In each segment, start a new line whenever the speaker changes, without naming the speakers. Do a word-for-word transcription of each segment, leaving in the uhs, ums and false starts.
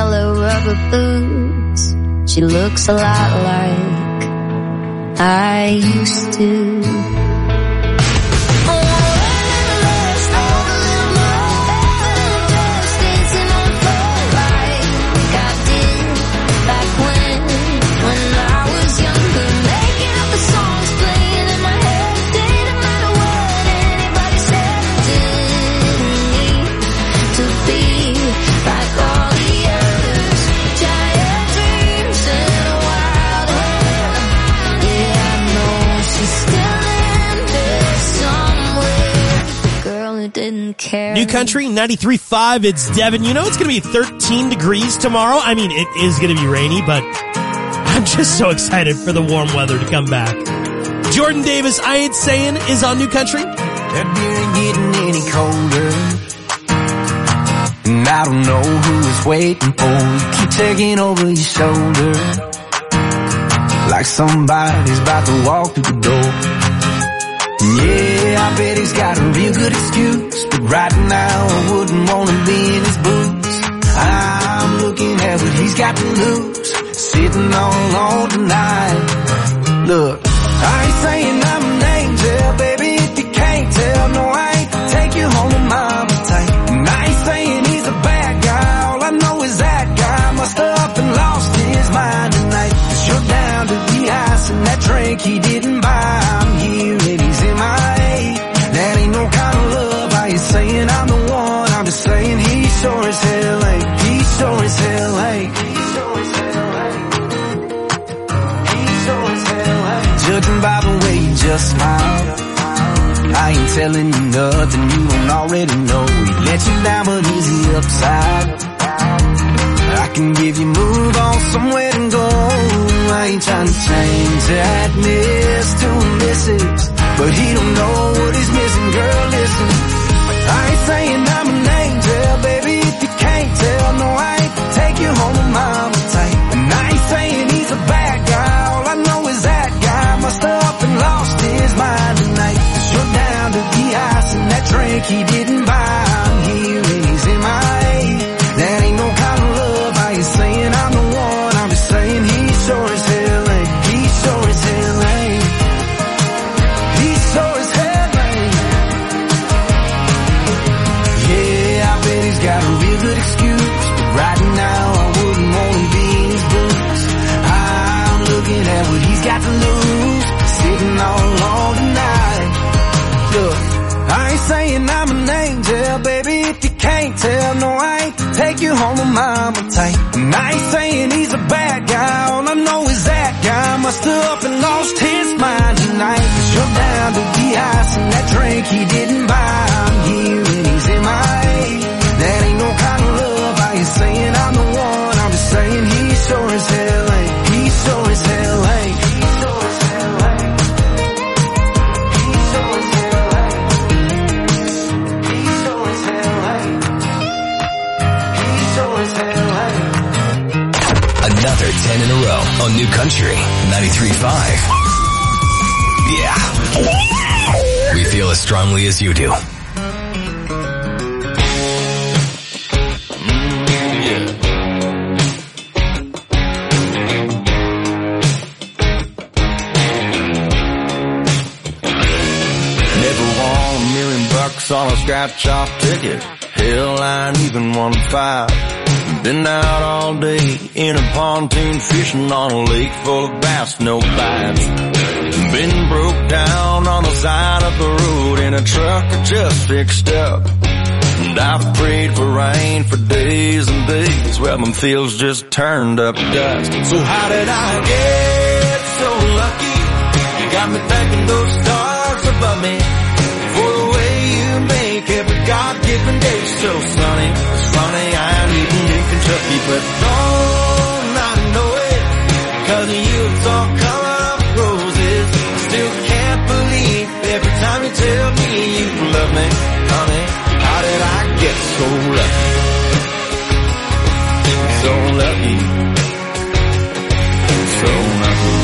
yellow rubber boots. She looks a lot like I used to.
New Country, ninety-three point five, it's Devin. You know it's going to be thirteen degrees tomorrow. I mean, it is going to be rainy, but I'm just so excited for the warm weather to come back. Jordan Davis, I Ain't Saying, is on New Country.
That beer ain't getting any colder, and I don't know who is waiting for you. Keep taking over your shoulder, like somebody's about to walk through the door. Yeah, I bet he's got a real good excuse, but right now I wouldn't want to be in his boots. I'm looking at what he's got to lose, sitting all alone tonight. Look, I ain't saying I'm an angel, baby, if you can't tell. No, I ain't take you home to mama tight. And I ain't saying he's a bad guy, all I know is that guy must have up and lost his mind tonight. Cause you're down to the ice and that drink he didn't buy. I'm here and he's in my A. That ain't no kind of love. I ain't saying I'm the one, I'm just saying he sure as hell ain't. He sure as hell ain't. He sure as hell ain't. He sure as hell ain't. Judging by the way you just smile, I ain't telling you nothing you don't already know. He let you down, but is he upside? I can give you move on somewhere to go. I ain't trying to change that miss to a missus, but he don't know what he's missing. Girl, listen, I ain't saying I'm an angel, baby, if you can't tell. No, I ain't take you home to mama tight. And I ain't saying he's a bad guy, all I know is that guy must have up and lost his mind tonight. Cause you're down to the ice and that drink he didn't buy. I'm here and he's in my A. That ain't no kind of love. I ain't saying I'm the one, I'm just saying he sure as hell ain't. He sure as hell ain't. He sure as hell ain't. Yeah, I bet he's got a real good excuse, but right now I wouldn't want to be in his boots. I'm looking at what he's got to lose, sitting all alone tonight. Look, I ain't saying I'm an angel, baby, if you can't tell. No, I ain't take you home to mama tight. And I ain't saying he's a bad guy, all I know is that guy must have up and lost his mind tonight. Cause you're down to the ice and that drink he didn't buy. I'm here and he's in my A. That ain't no kind of love. I ain't saying I'm the one, I'm just saying he sure as hell ain't. He sure as hell ain't. He sure as hell ain't. He sure as hell ain't. He sure as hell ain't. He sure as hell ain't.
Another ten in a row on New Country ninety-three point five. Yeah. We feel as strongly as you do.
On a scratch-off ticket, hell, I ain't even one five. Been out all day in a pontoon fishing on a lake full of bass, no bites. Been broke down on the side of the road in a truck that just fixed up. And I've prayed for rain for days and days. Well, my fields just turned up dust. So how did I get so lucky? You got me thanking those stars above me for the way you make every God-given day so sunny. It's funny, I'm living in Kentucky, but don't I know it? Cause of you it's all color of roses. Still can't believe every time you tell me you love me. Honey, how did I get so lucky? So lucky. So lucky.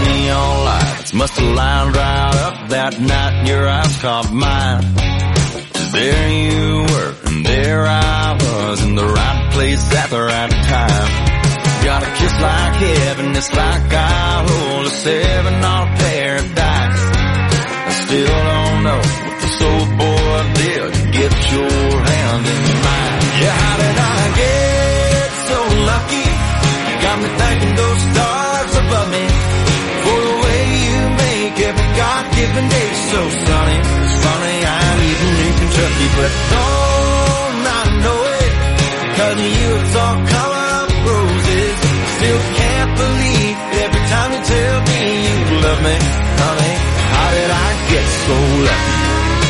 Must have lined right up that night and your eyes caught mine. there you were, and there I was, in the right place at the right time. Got a kiss like heaven, it's like I hold a seven on paradise. I still don't know what this old boy did to get your hand in mine. Yeah, how did I get so lucky? You got me thanking those stars above me for the way you make every God-given day so sunny. It's funny, I'm even in Kentucky, but don't I know it? Cause of you it's all color of roses. Still can't believe every time you tell me you love me, honey. How did I get so lucky?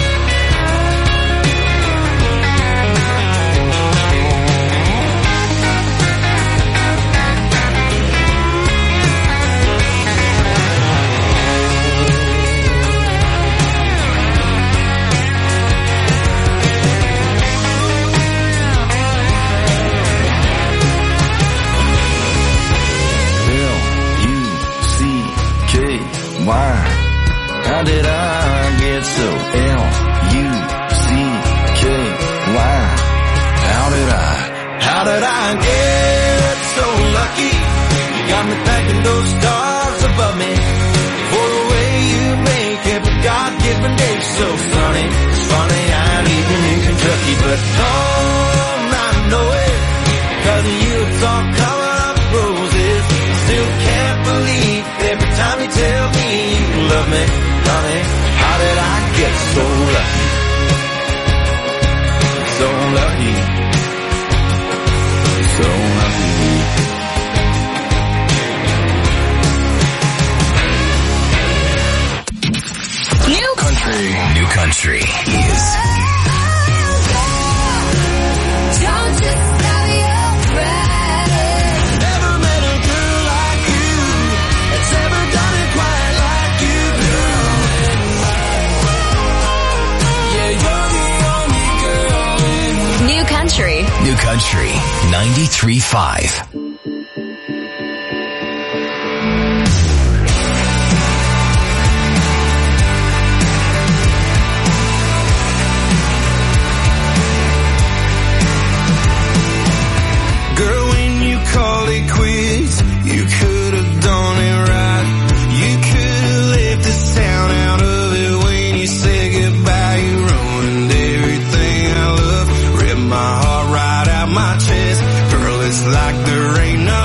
Why? How did I get so L U C K Y? How did I, how did I get so lucky? You got me thanking those stars above me for the way you make every God-given day so sunny. It's funny, I'm even in Kentucky, but don't I know it? Cause of you it's all color of roses. Still can't believe every time you tell me you love me, honey. How did I get so lucky? So lucky. So lucky.
New country. New country is.
Don't just stop your crying.
Never met a girl like you that's ever done it quite like you do. Yeah, you're the only girl.
New country.
New country ninety-three point five.
Girl, when you call it quits, you could have done it right. You could have left the sound out of it when you said goodbye. You ruined everything I love, ripped my heart right out my chest. Girl, it's like there ain't no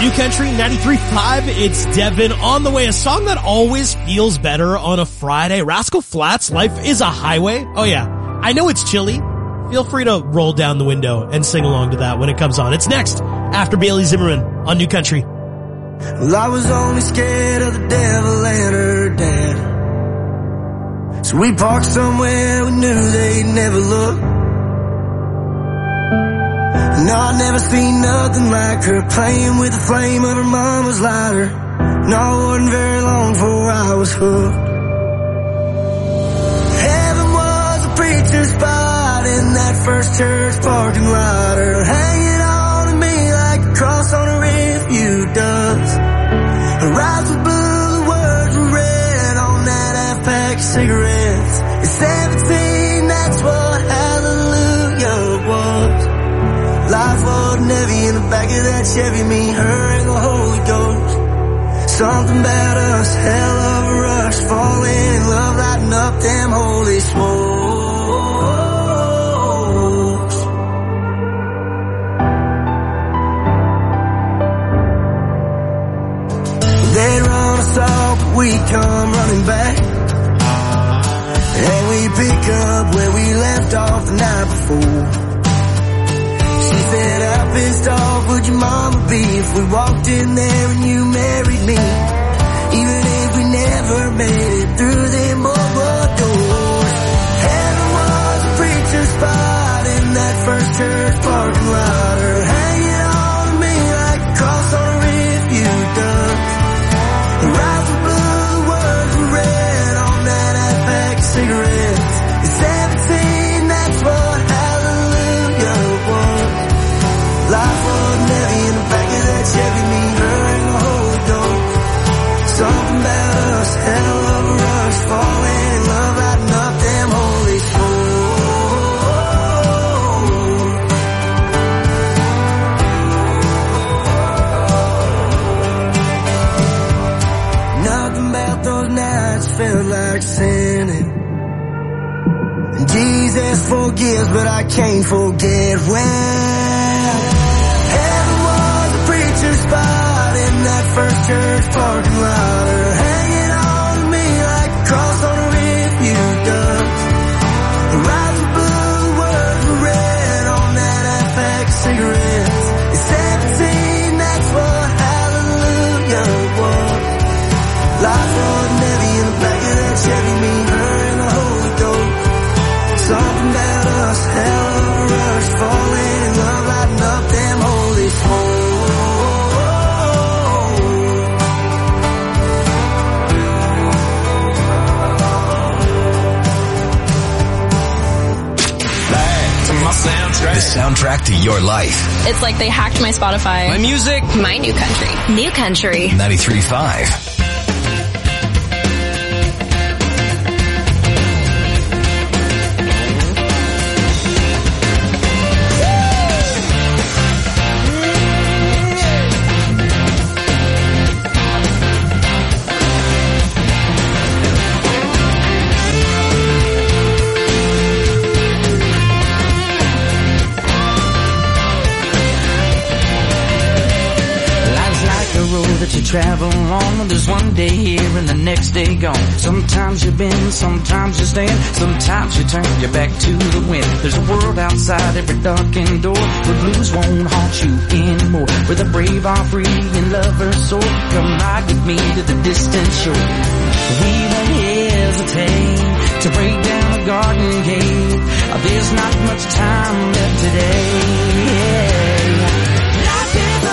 New Country ninety-three point five, it's Devin on the way. A song that always feels better on a Friday. Rascal Flatts, Life is a Highway. Oh yeah, I know it's chilly. Feel free to roll down the window and sing along to that when it comes on. It's next after Bailey Zimmerman on New Country.
Well, I was only scared of the devil and her dad. So we parked somewhere we knew they'd never look. No, I never seen nothing like her playing with the flame of her mama's lighter. No, it wasn't very long before I was hooked. Heaven was a preacher's spot in that first church parking lot. Her hanging on to me like a cross on a refuge does. Her eyes were blue, the words were red on that half-pack of cigarettes. At seventeen, that's what hallelujah was. Life wasn't heavy in the back of that Chevy, me, her, and the Holy Ghost. Something about us, hell of a rush, falling in love, lighting up them holy smokes. They'd run us off, but we come running back, and we pick up where we left off the night before. She said, how pissed off would your mama be if we walked in there and you married me? Even if we never made it through them old doors. Heaven was a preacher's spot in that first church parking lot. Her hanging on to me like a cross on a refuge does. Her eyes were blue, the words were red on that half-pack of cigarettes. At seventeen, that's what hallelujah was. Life wasn't heavy in the back of that Chevy, me, her, and the Holy Ghost. Something about us, hell of a rush, falling in love, lighting up them holy souls. Nothing about those nights felt like sinning. And Jesus forgives, but I can't forget when heaven was a preacher's spot in that first church parking lot. Her hanging on to me like a cross on a refuge does. Her eyes were blue, the words were red on that half-pack of cigarettes. At seventeen, that's what hallelujah was. Life wasn't heavy in the back of that Chevy, me, her, and the Holy Ghost. Something about us, hell of a rush, falling in love, lighting up them holy souls.
The soundtrack to your life.
It's like they hacked my Spotify.
My music.
My New Country. New Country.
ninety-three point five.
That you travel on, there's one day here and the next day gone. Sometimes you bend, sometimes you stand, sometimes you turn your back to the wind. There's a world outside every darkened door where blues won't haunt you anymore, where the brave are free and lovers soar. Come ride with me to the distant shore. We won't hesitate to break down a garden gate. There's not much time left today. Life is a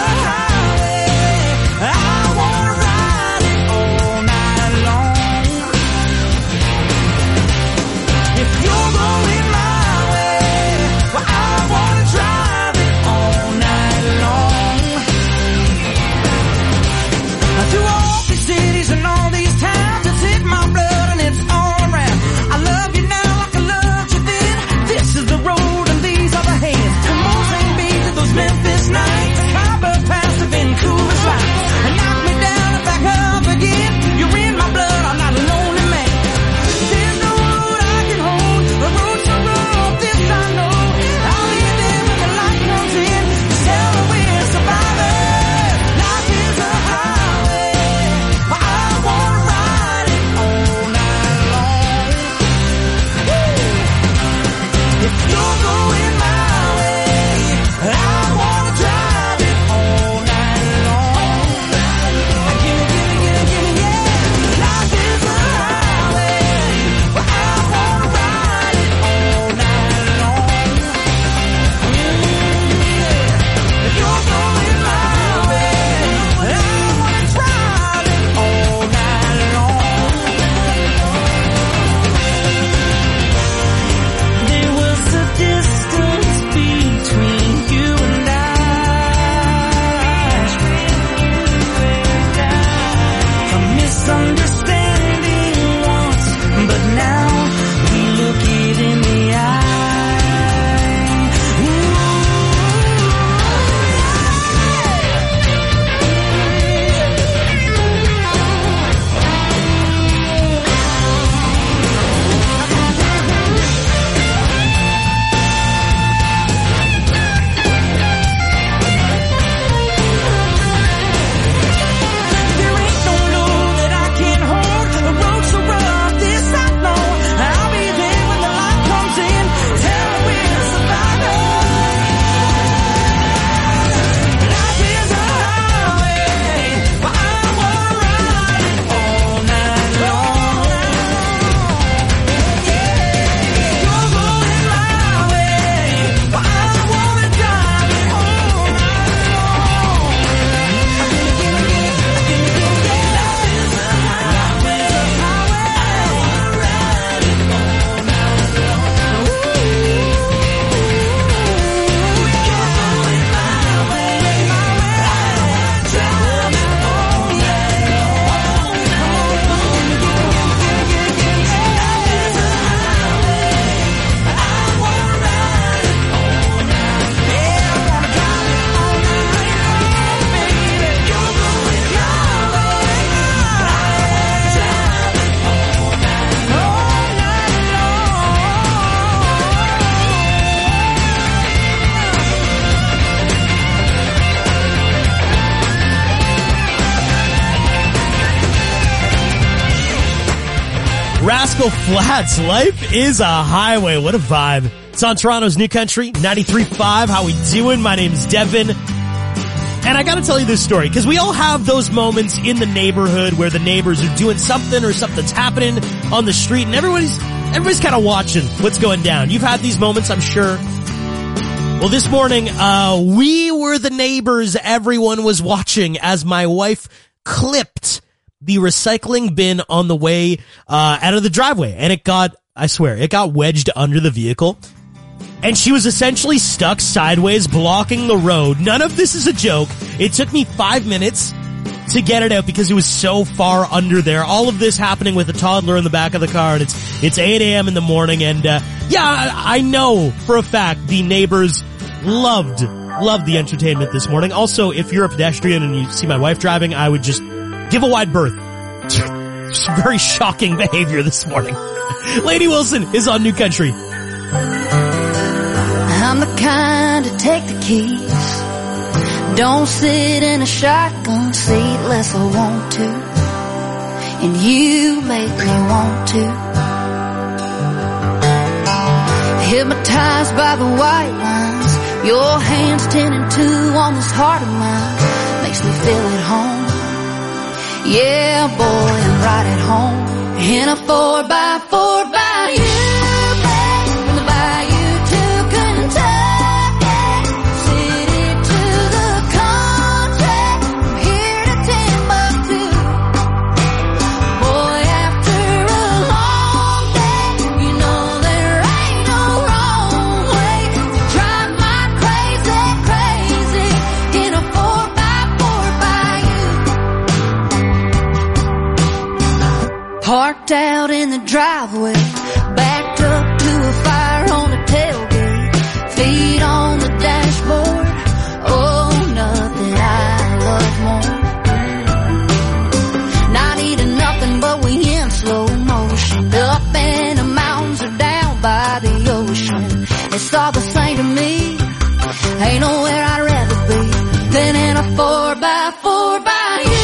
I wanna ride it all night long. If you're going my way, well, I wanna drive it all night long. Through all these cities and all these towns, it's hit my blood and it's all around. I love you now like I loved you then. This is the road and these are the hands. From Mozambique to those Memphis
Osisko Flats. Life is a highway. What a vibe. It's on Toronto's New Country, ninety-three point five. How we doing? My name's Devin. And I gotta tell you this story, because we all have those moments in the neighborhood where the neighbors are doing something or something's happening on the street and everybody's, everybody's kind of watching what's going down. You've had these moments, I'm sure. Well, this morning, uh, we were the neighbors everyone was watching as my wife clipped the recycling bin on the way, uh, out of the driveway. And it got, I swear, it got wedged under the vehicle. And she was essentially stuck sideways, blocking the road. None of this is a joke. It took me five minutes to get it out because it was so far under there. All of this happening with a toddler in the back of the car, and it's it's eight a.m. in the morning. And uh yeah, I, I know for a fact the neighbors loved, loved the entertainment this morning. Also, if you're a pedestrian and you see my wife driving, I would just give a wide berth. Very shocking behavior this morning. Lady Wilson is on New Country.
I'm the kind to take the keys. Don't sit in a shotgun seat unless I want to. And you make me want to. Hypnotized by the white lines, your hands ten and two on this heart of mine. Makes me feel at home. Yeah, boy, I'm right at home. In a four by four by you. Parked out in the driveway, backed up to a fire on the tailgate, feet on the dashboard. Oh, nothing I love more. Not eating nothing, but we in slow motion. Up in the mountains or down by the ocean. It's all the same to me. Ain't nowhere I'd rather be than in a four by four by you.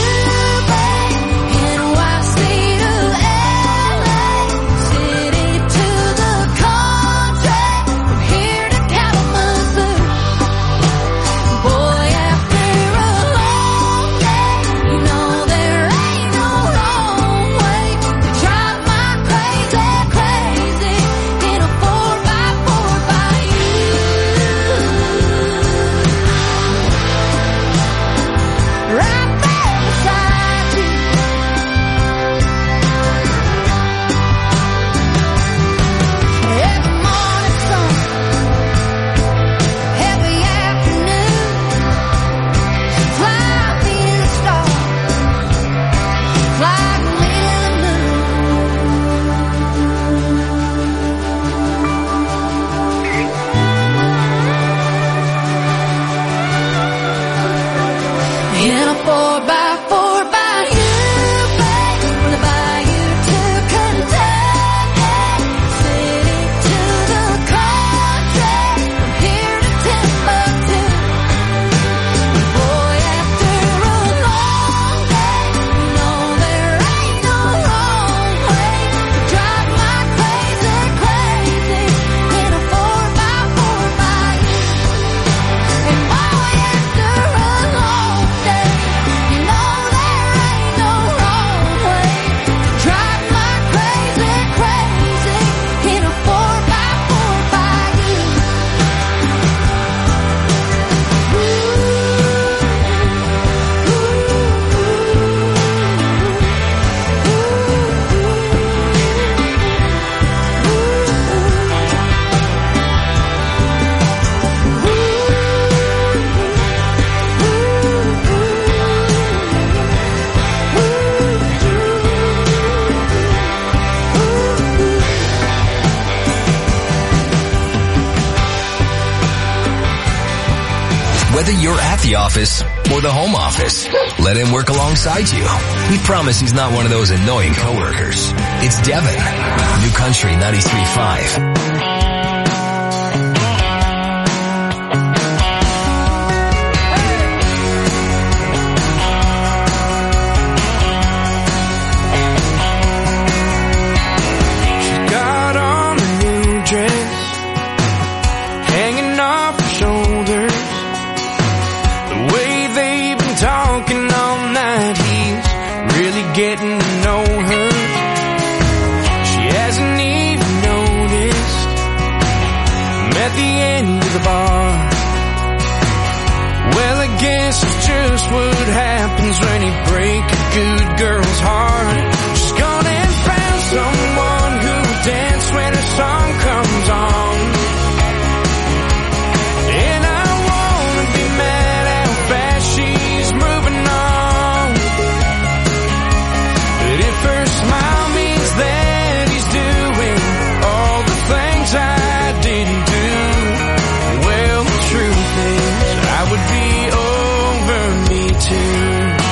Whether you're at the office or the home office, let him work alongside you. We promise he's not one of those annoying coworkers. It's Devin, New Country ninety-three point five.
getting to know her. She hasn't even noticed I'm at the end of the bar. Well, I guess it's just what happens when you break a good girl's heart. She's gone and found someone who'll dance when her song comes on. And I wanna be mad how fast she's moving on. But if her smile means that he's doing all the things I didn't do, well, the truth is I would be over me too.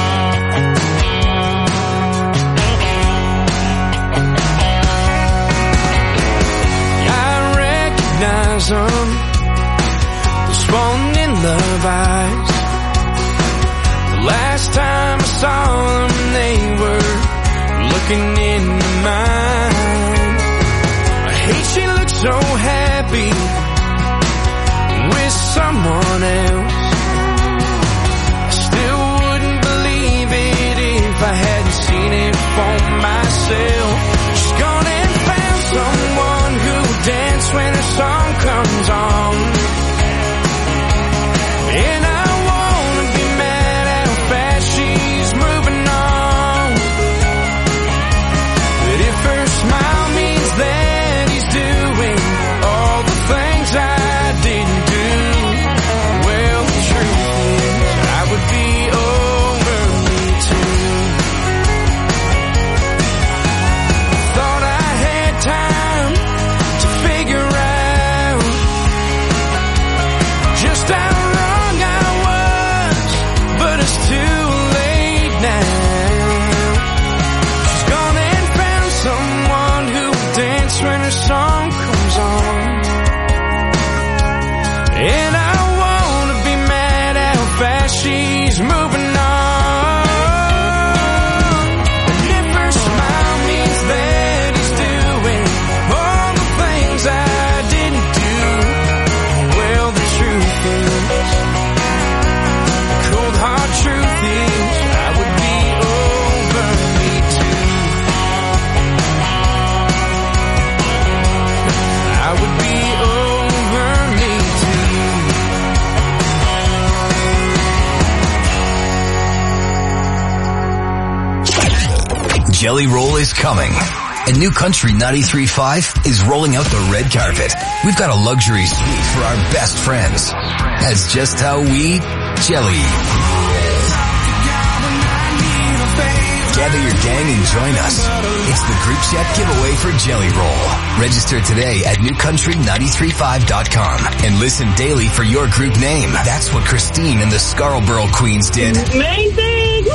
I recognize them, those falling in love eyes. The last time I saw them, they were looking into mine. I hate she looks so happy with someone else. I still wouldn't believe it if I hadn't seen it for myself. She's gone and found someone who'll dance when her song comes on. And I wanna be mad how fast she's moving on. But if her smile means that he's doing all the things I didn't do, well, the truth is I would be over me too. Thought I had time to figure out just how wrong I was, but it's too late now. She's gone and found someone who'll dance when her song comes on. And I wanna be mad how fast she's moving on. And if her smile means that he's doing all the things I didn't do, well, the truth is, the cold hard truth is, I would be over me too. I would be over me too.
Jelly Roll is coming. And New Country ninety-three point five is rolling out the red carpet. We've got a luxury suite for our best friends. That's just how we jelly. Gather your gang and join us. It's the group chat giveaway for Jelly Roll. Register today at new country nine three five dot com and listen daily for your group name. That's what Christine and the Scarborough Queens did.
Amazing!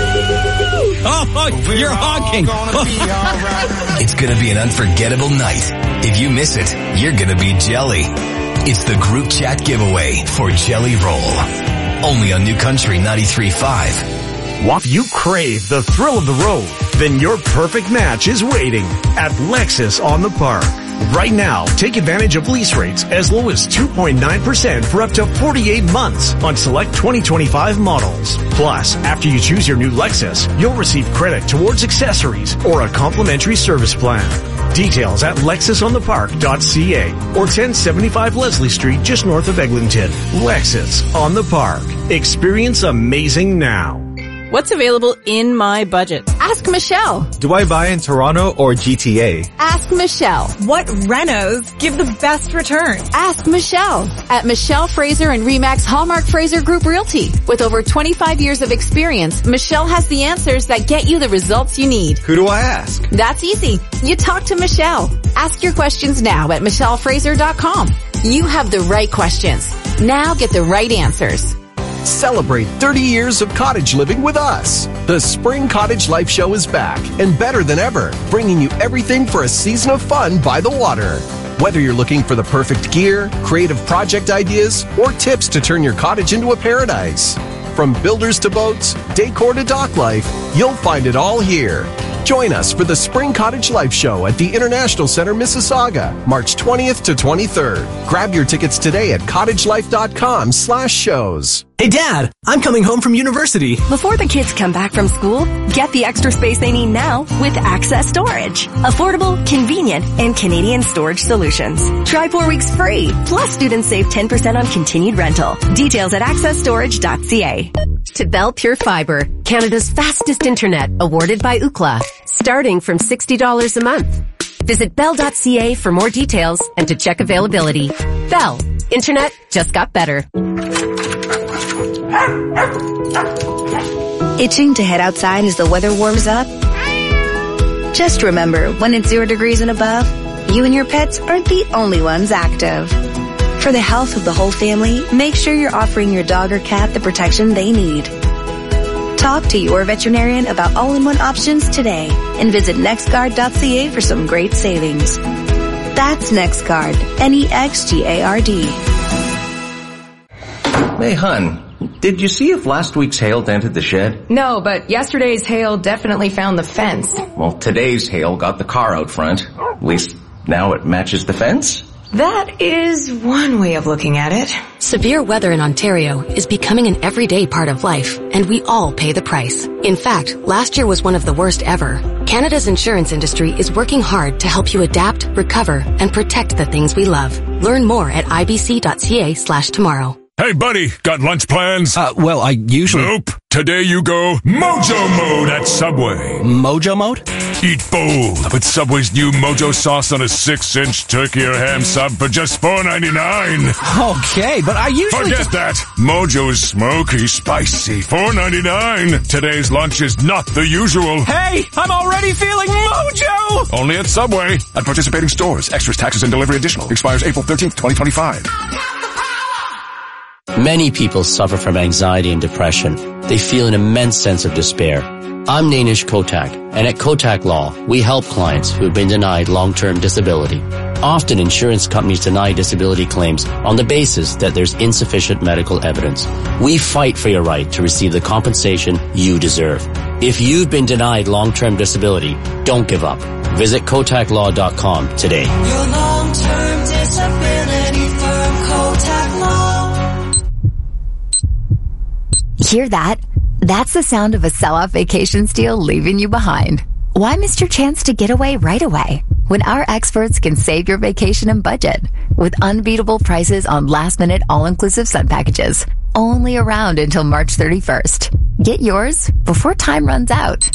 Oh, you're honking.
It's gonna be an unforgettable night. If you miss it, you're gonna be jelly. It's the group chat giveaway for Jelly Roll. Only on New Country ninety-three point five.
If you crave the thrill of the road, then your perfect match is waiting at Lexus on the Park. Right now, take advantage of lease rates as low as two point nine percent for up to forty-eight months on select twenty twenty-five models. Plus, after you choose your new Lexus, you'll receive credit towards accessories or a complimentary service plan. Details at lexus on the park dot c a or ten seventy-five Leslie Street just north of Eglinton. Lexus on the Park. Experience amazing now.
What's available in my budget?
Ask Michelle.
Do I buy in Toronto or G T A?
Ask Michelle.
What renos give the best return?
Ask Michelle. At Michelle Fraser and Remax Hallmark Fraser Group Realty. With over twenty-five years of experience, Michelle has the answers that get you the results you need.
Who do I ask?
That's easy. You talk to Michelle. Ask your questions now at michelle fraser dot com. You have the right questions. Now get the right answers.
Celebrate thirty years of cottage living with us. The Spring Cottage Life Show is back and better than ever, bringing you everything for a season of fun by the water. Whether you're looking for the perfect gear, creative project ideas, or tips to turn your cottage into a paradise. From builders to boats, decor to dock life, you'll find it all here. Join us for the Spring Cottage Life Show at the International Center, Mississauga, March twentieth to twenty-third. Grab your tickets today at cottagelife.com slash shows.
Hey, Dad, I'm coming home from university.
Before the kids come back from school, get the extra space they need now with Access Storage. Affordable, convenient, and Canadian storage solutions. Try four weeks free. Plus, students save ten percent on continued rental. Details at access storage dot c a.
To Bell Pure Fiber, Canada's fastest internet, awarded by Ookla, starting from sixty dollars a month. Visit bell dot c a for more details and to check availability. Bell. Internet just got better.
Itching to head outside as the weather warms up? Just remember, when it's zero degrees and above, you and your pets aren't the only ones active. For the health of the whole family, make sure you're offering your dog or cat the protection they need. Talk to your veterinarian about all-in-one options today and visit nextguard dot c a for some great savings. That's NextGuard, N E X G A R D.
Hey, hun. Did you see if last week's hail dented the shed?
No, but yesterday's hail definitely found the fence.
Well, today's hail got the car out front. At least now it matches the fence.
That is one way of looking at it.
Severe weather in Ontario is becoming an everyday part of life, and we all pay the price. In fact, last year was one of the worst ever. Canada's insurance industry is working hard to help you adapt, recover, and protect the things we love. Learn more at I B C dot C A slash tomorrow.
Hey, buddy, got lunch plans?
Uh, well, I usually...
Nope. Today you go Mojo Mode at Subway.
Mojo Mode?
Eat bold with Subway's new Mojo sauce on a six-inch turkey or ham sub for just four ninety-nine.
Okay, but I usually...
Forget
just...
that. Mojo's smoky, spicy, four ninety-nine. Today's lunch is not the usual.
Hey, I'm already feeling Mojo!
Only at Subway. At participating stores. Extras, taxes, and delivery additional. Expires April thirteenth, twenty twenty-five.
Many people suffer from anxiety and depression. They feel an immense sense of despair. I'm Nainish Kotak, and at Kotak Law, we help clients who have been denied long-term disability. Often insurance companies deny disability claims on the basis that there's insufficient medical evidence. We fight for your right to receive the compensation you deserve. If you've been denied long-term disability, don't give up. Visit kotak law dot com today.
Your long-term disability firm, Kotak Law.
Hear that? That's the sound of a sell-off vacation deal leaving you behind. Why miss your chance to get away right away when our experts can save your vacation and budget with unbeatable prices on last-minute all-inclusive sun packages only around until March thirty-first. Get yours before time runs out.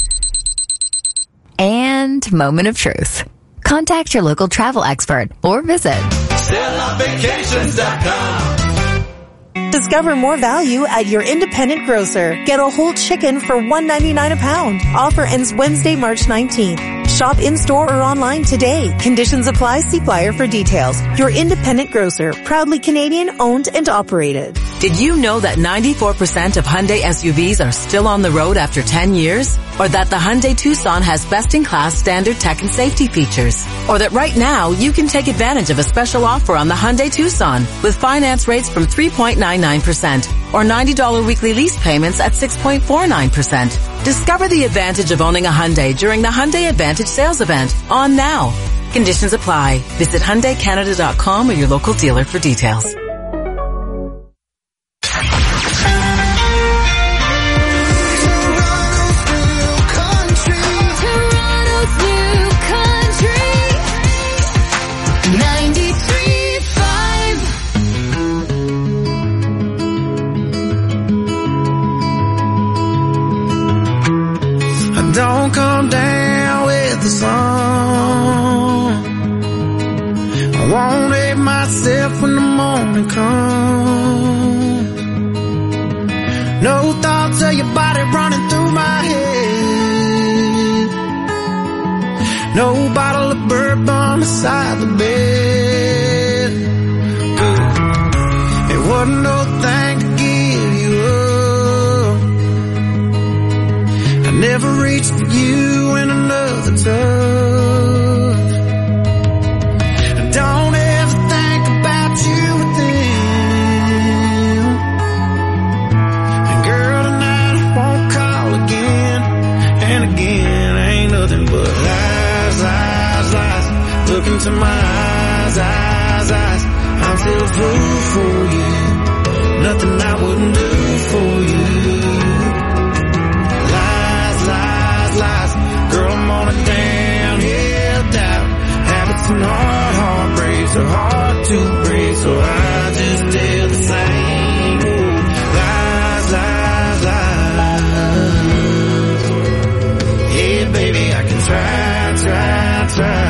And moment of truth. Contact your local travel expert or visit
sell off vacations dot com.
Discover more value at your independent grocer. Get a whole chicken for one ninety-nine a pound. Offer ends Wednesday, March nineteenth. Shop in-store or online today. Conditions apply. See flyer for details. Your independent grocer. Proudly Canadian, owned and operated.
Did you know that ninety-four percent of Hyundai S U Vs are still on the road after ten years? Or that the Hyundai Tucson has best-in-class standard tech and safety features? Or that right now you can take advantage of a special offer on the Hyundai Tucson with finance rates from three point nine nine percent or ninety dollars weekly lease payments at six point four nine percent. Discover the advantage of owning a Hyundai during the Hyundai Advantage sales event on now. Conditions apply. Visit Hyundai Canada dot com or your local dealer for details.
Don't come down with the sun. I won't hate myself when the morning comes. No thoughts of your body running through my head. No bottle of bourbon beside the bed. It wasn't no thing to give you up. Never reached for you in another touch. Don't ever think about you with them. And girl, tonight I won't call again and again. Ain't nothing into my eyes, eyes, eyes. I'm still a fool for you. Nothing I wouldn't do for you. Lies, lies, lies. Girl, I'm on a downhill doubt. Habits and hard heartbreaks are hard to break, so I just tell the same. Ooh, lies, lies, lies. Hey, baby, I can try, try, try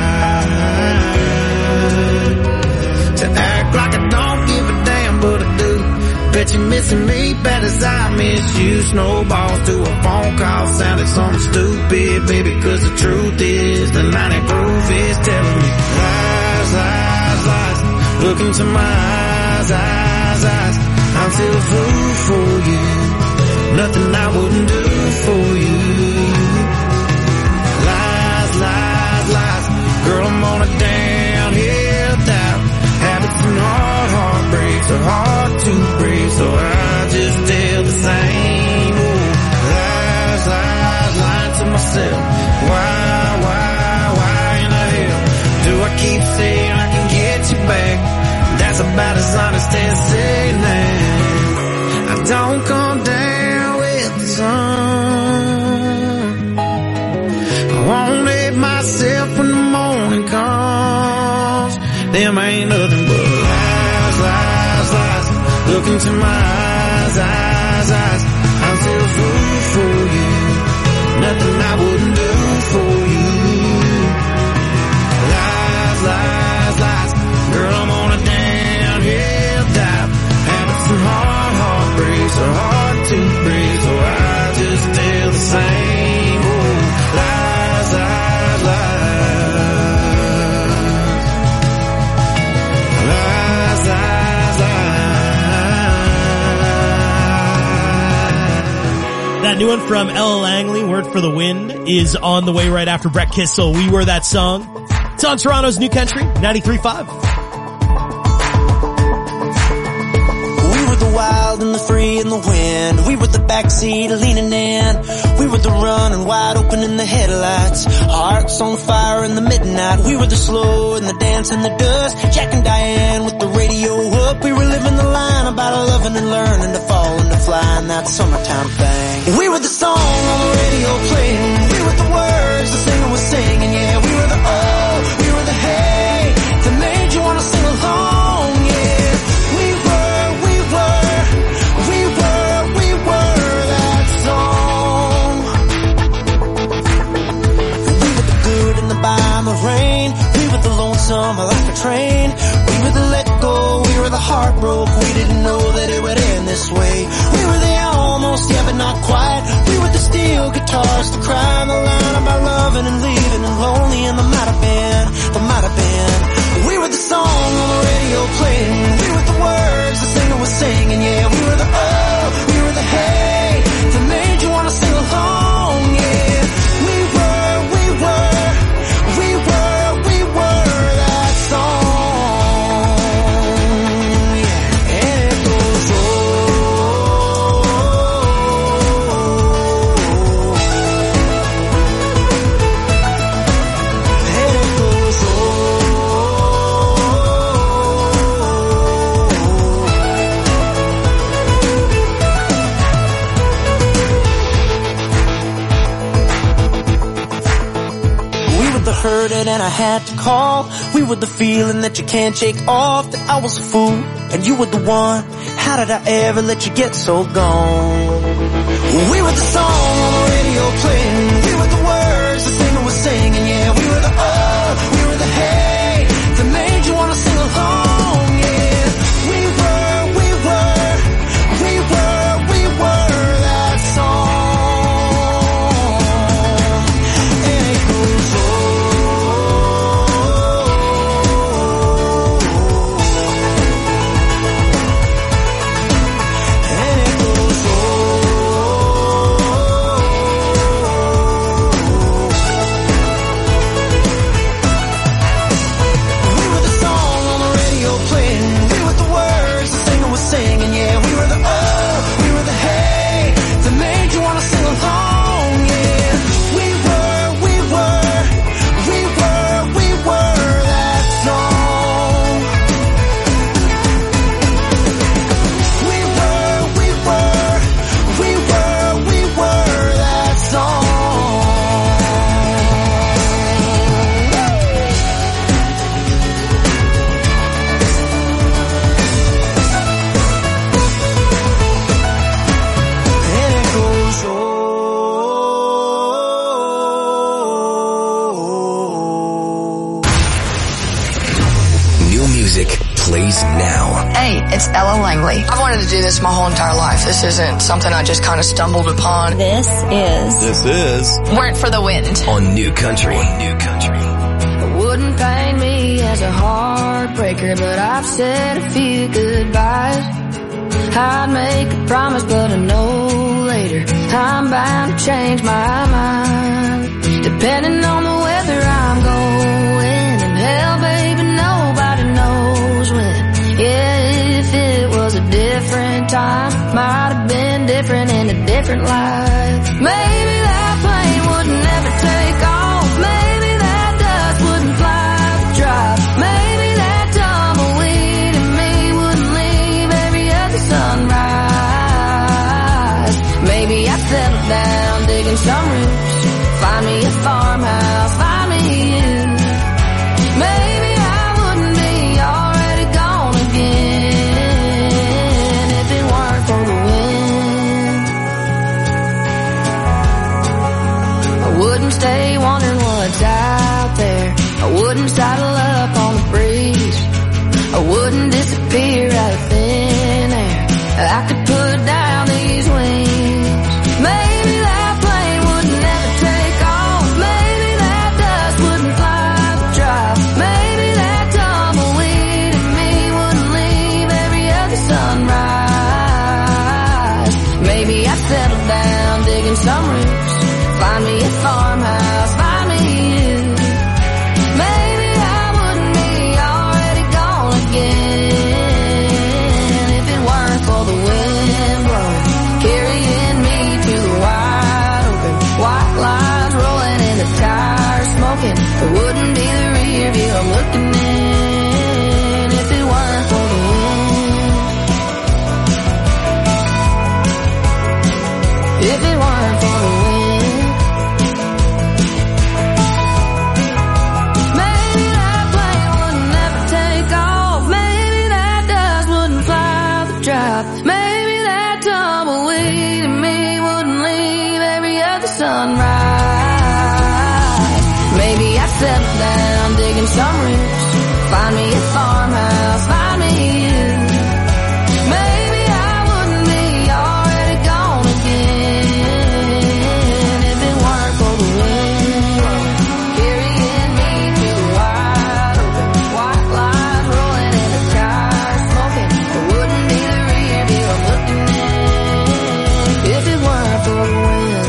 to act like I don't give a damn, but I do. Bet you're missing me bad as I miss you. Snowballs to a phone call sounded something stupid, baby, cause the truth is the ninety proof is telling me lies, lies, lies. Look into my eyes, eyes, eyes. I'm still a fool for you. Nothing I wouldn't do for you. Lies, lies, lies. Girl, I'm on a downhill doubt. Habits and hard heartbreaks are hard to break, so I just tell the same. Ooh, lies, lies, lying to myself. Why, why, why in the hell do I keep saying I can get you back? That's about as honest as saying that I don't come down with the sun. I won't hate myself when the morning comes. Them ain't nothing but lies, lies, lies. Look into my eyes, eyes, eyes. I'm still a fool for you. Nothing I wouldn't do for you. Lies, lies, lies. Girl, I'm on a downhill dive. Habits and hard heartbreaks are hard to break, so I just tell the same. Oh, lies, lies, lies. Lies, lies, lies.
That new one from Ella Langley, Word for the Wind, is on the way right after Brett Kissel. We Were That Song. It's on Toronto's New Country, ninety-three point five.
Wild and the free and the wind. We were the backseat leaning in. We were the running wide open in the headlights. Hearts on fire in the midnight. We were the slow and the dance and the dust. Jack and Diane with the radio up. We were living the line about loving and learning to fall and to fly in that summertime thing. We were the song on the radio playing. We were the words the singer was singing. Yeah, we were the oh, we were the hey that made you wanna sing along. Yeah, we were. Rain. We were the lonesome like a train. We were the let go, we were the heartbroken. We didn't know that it would end this way. We were the almost, yeah, but not quite. We were the steel guitars, the cry on the line about loving and leaving and lonely, and the might have been, the might have been. We were the song on the radio playing. We were the words the singer was singing. Yeah, we were the oh, we were the hey that made you wanna sing along. Yeah, we were, we were. We were, we were that song, yeah, and it goes oh, and it goes oh, hurting and I had to call. We were the feeling that you can't shake off. That I was a fool and you were the one. How did I ever let you get so gone? We were the song on the radio playing. We were the words the singer was singing. Yeah, we were the oh, we were the hey that made you wanna sing along. Yeah, we were, we were, we were, we were that song. And it goes oh.
plays now.
Hey, it's Ella Langley. I've wanted to do this my whole entire life. This isn't something I just kind of stumbled upon.
This is...
This is...
Weren't for the Wind.
On New Country. On New Country.
It wouldn't pain me as a heartbreaker, but I've said a few goodbyes. I'd make a promise, but I know later I'm bound to change my mind. Depending on the weather I'm going, and hell, baby, nobody knows when. Yeah, if it was a different time, might have been different in a different life. Maybe that plane would never take off. Maybe that dust wouldn't fly the drive. Maybe that tumbleweed in me wouldn't leave every other sunrise. Maybe I'd settle down digging some roots, find me a farmhouse, find me you. Maybe I wouldn't be already gone again if it weren't for the wind. I wouldn't stay wondering what's out there. I wouldn't saddle up on the breeze. I wouldn't disappear out of thin air. I could put down these wings. Maybe that plane would never take off. Maybe that dust wouldn't fly the drive. Maybe that tumbleweed in me wouldn't leave every other sunrise. Maybe I'd settle down digging some roots, find me a farmhouse, find me you. Maybe I wouldn't be already gone again if it weren't for the wind blowing, carrying me to the wide open, white lines rolling in the tires smoking. It wouldn't be the rear view I'm looking in if it weren't for the wind. If it weren't for the wind. Maybe that plane would never take off. Maybe that dust wouldn't fly the drive. Maybe that tumbleweed in me wouldn't leave every other sunrise. Maybe I'd settle down digging some roots, find me a farmhouse, find me you. Maybe I wouldn't be already gone again if it weren't for the wind carrying me to the wide open, white lines rolling in the tires smoking. It wouldn't be the rear view I'm looking in if it weren't for the wind.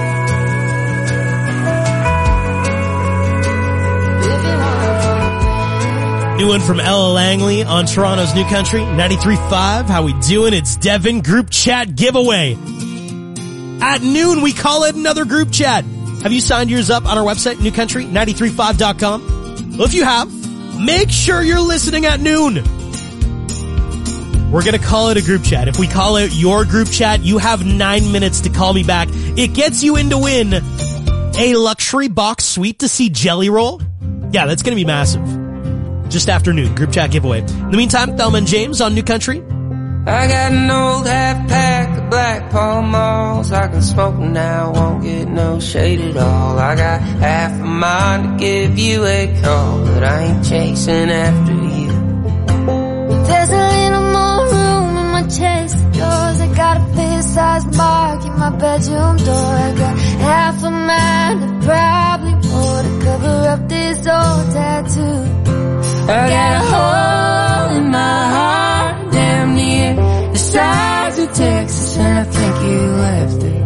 If it weren't for the wind.
New one from Ella Langley on Toronto's New Country, ninety-three point five. How we doing? It's Devin Group Chat Giveaway. At noon, we call it another group chat. Have you signed yours up on our website, new country nine three five dot com? Well, if you have, make sure you're listening at noon. We're going to call it a group chat. If we call it your group chat, you have nine minutes to call me back. It gets you in to win a luxury box suite to see Jelly Roll. Yeah, that's going to be massive. Just afternoon, group chat giveaway. In the meantime, Thelma and James on New Country.
I got an old half pack of Black Pall Malls. I can smoke them now, won't get no shade at all. I got half a mind to give you a call, but I ain't chasing after you.
There's a little more room in my chest of drawers. I got a fist-sized mark in my bedroom door. I got half a mind and probably more to cover up this old tattoo.
I got a hole in my heart, damn near the size of Texas, and I think you left it.